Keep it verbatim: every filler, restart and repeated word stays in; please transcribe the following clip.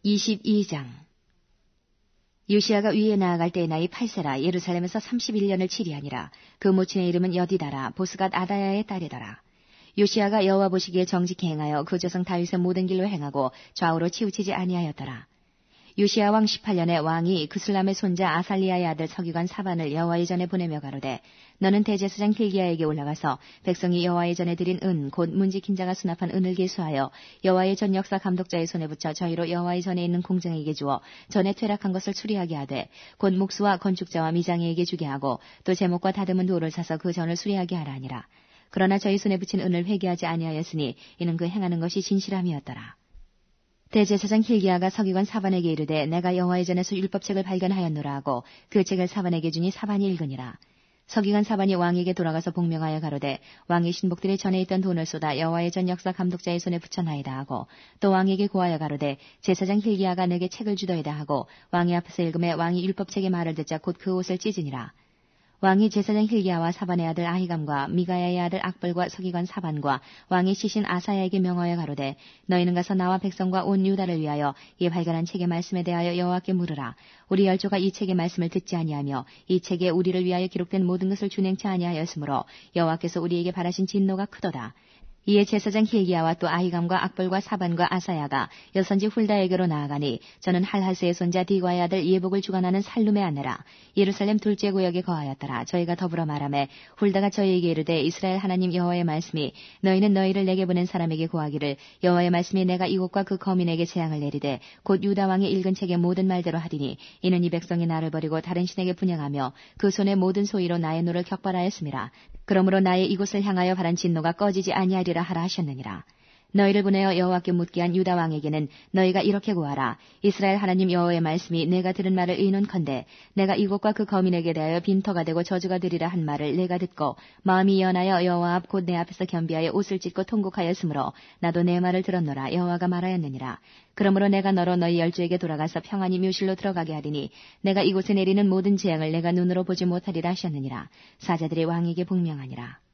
이십이 장. 요시야가 위에 나아갈 때의 나이 팔 세라. 예루살렘에서 삼십일 년을 치리하니라. 그 모친의 이름은 여디다라. 보스갓 아다야의 딸이더라. 요시야가 여호와 보시기에 정직히 행하여 그 조상 다윗의 모든 길로 행하고 좌우로 치우치지 아니하였더라. 요시야 왕 십팔 년에 왕이 그슬람의 손자 아살리야의 아들 서기관 사반을 여호와의 전에 보내며 가로되 너는 대제사장 hil기야에게 올라가서 백성이 여호와의 전에 드린 은 곧 문지킨 자가 수납한 은을 계수하여 여호와의 전 역사 감독자의 손에 붙여 저희로 여호와의 전에 있는 공장에게 주어 전에 퇴락한 것을 수리하게 하되 곧 목수와 건축자와 미장이에게 주게 하고 또 제목과 다듬은 돌을 사서 그 전을 수리하게 하라 하니라. 그러나 저희 손에 붙인 은을 회개하지 아니하였으니 이는 그 행하는 것이 진실함이었더라. 대제사장 hil기야가 서기관 사반에게 이르되 내가 여호와의 전에서 율법책을 발견하였노라 하고 그 책을 사반에게 주니 사반이 읽으니라. 서기관 사반이 왕에게 돌아가서 복명하여 가로되 왕의 신복들이 전에 있던 돈을 쏟아 여호와의 전 역사 감독자의 손에 붙여나이다 하고 또 왕에게 고하여 가로되 제사장 hil기야가 내게 책을 주더이다 하고 왕의 앞에서 읽음에 왕이 율법책의 말을 듣자 곧 그 옷을 찢으니라. 왕이 제사장 hil기야와 사반의 아들 아히감과 미가야의 아들 악벌과 서기관 사반과 왕의 시신 아사야에게 명하여 가로되 너희는 가서 나와 백성과 온 유다를 위하여 이 발견한 책의 말씀에 대하여 여호와께 물으라. 우리 열조가 이 책의 말씀을 듣지 아니하며 이 책에 우리를 위하여 기록된 모든 것을 준행치 아니하였으므로 여호와께서 우리에게 바라신 진노가 크도다. 이에 제사장 hil기야와 또 아히감과 악벌과 사반과 아사야가 여선지 훌다에게로 나아가니 저는 할하스의 손자 디과의 아들 예복을 주관하는 살룸의 아내라. 예루살렘 둘째 구역에 거하였더라. 저희가 더불어 말하매 훌다가 저희에게 이르되 이스라엘 하나님 여호와의 말씀이 너희는 너희를 내게 보낸 사람에게 고하기를 여호와의 말씀이 내가 이곳과 그 거민에게 재앙을 내리되 곧 유다 왕의 읽은 책의 모든 말대로 하리니 이는 이 백성이 나를 버리고 다른 신에게 분향하며 그 손의 모든 소위로 나의 노를 격발하였음이라. 그러므로 나의 이곳을 향하여 바란 진노가 꺼지지 아니하리라 하라 하셨느니라. 너희를 보내어 여호와께 묻게 한 유다 왕에게는 너희가 이렇게 고하라. 이스라엘 하나님 여호와의 말씀이 내가 들은 말을 의논컨대 내가 이곳과 그 거민에게 대하여 빈터가 되고 저주가 되리라 한 말을 내가 듣고 마음이 연하여 여호와 앞 곧 내 앞에서 겸비하여 옷을 찢고 통곡하였으므로 나도 내 말을 들었노라. 여호와가 말하였느니라. 그러므로 내가 너로 너희 열조에게 돌아가서 평안히 묘실로 들어가게 하리니 내가 이곳에 내리는 모든 재앙을 내가 눈으로 보지 못하리라 하셨느니라. 사자들이 왕에게 복명하니라.